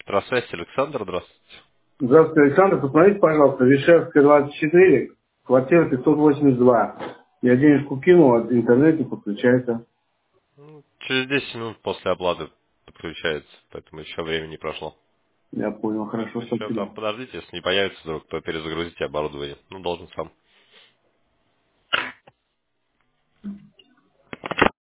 Электросвязь, Александр, здравствуйте. Здравствуйте, Александр. Посмотрите, пожалуйста, Вишевская, 24, квартира 582. Я денежку кинул, от интернет не подключается. Через 10 минут после оплаты подключается, поэтому еще времени не прошло. Я понял, хорошо, Еще спасибо. там подождите, если не появится вдруг, то перезагрузите оборудование. Ну, должен сам.